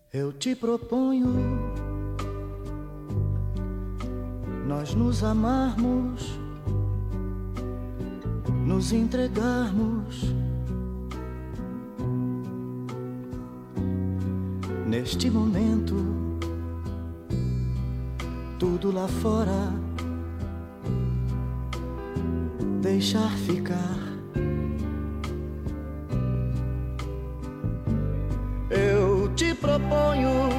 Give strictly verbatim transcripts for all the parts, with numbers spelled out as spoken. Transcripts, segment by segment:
Eu te proponho nós nos amarmos, nos entregarmos neste momento. Tudo lá fora deixar ficar. Eu te proponho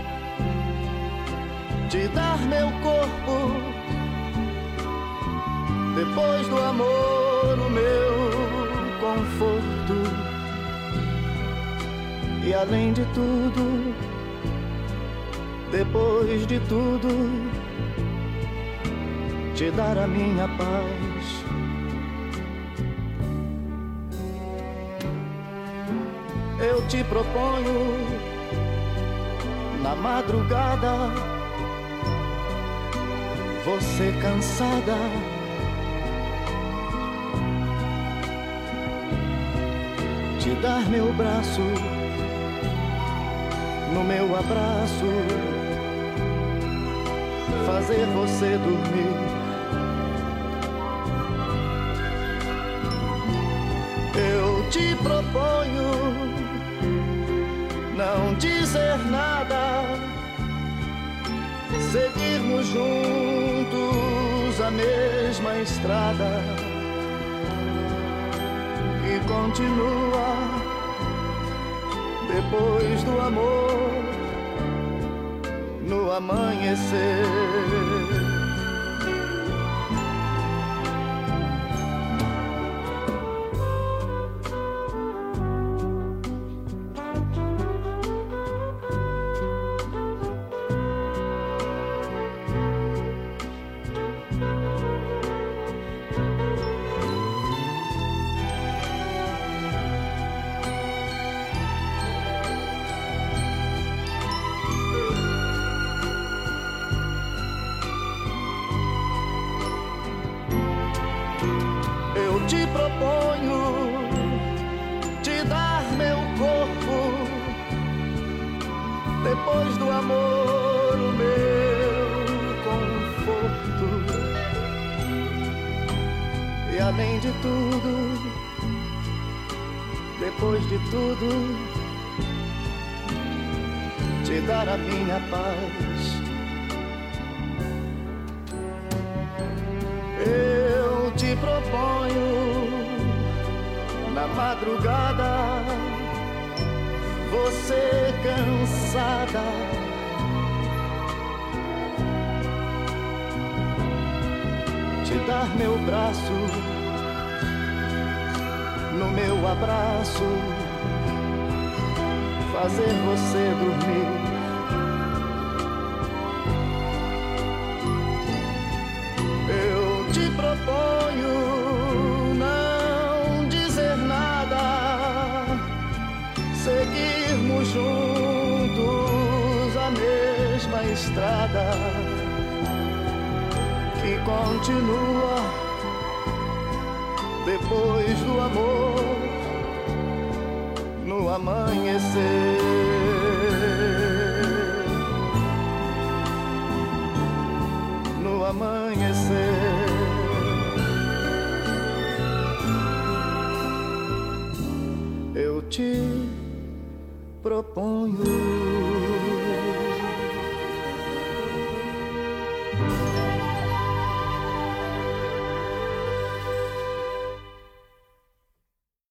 te dar meu corpo, depois do amor o meu conforto, e além de tudo, depois de tudo, te dar a minha paz. Eu te proponho na madrugada, você cansada, te dar meu braço, no meu abraço, fazer você dormir. Eu te proponho não dizer nada, seguirmos juntos a mesma estrada que continua depois do amor, no amanhecer. Eu te proponho te dar meu corpo, depois do amor o meu conforto, e além de tudo, depois de tudo, te dar a minha paz. Eu te proponho na madrugada, você cansada, te dar meu braço, no meu abraço, fazer você dormir. Eu te proponho não dizer nada, seguirmos juntos a mesma estrada que continua depois do amor, no amanhecer. No amanhecer. Eu te proponho.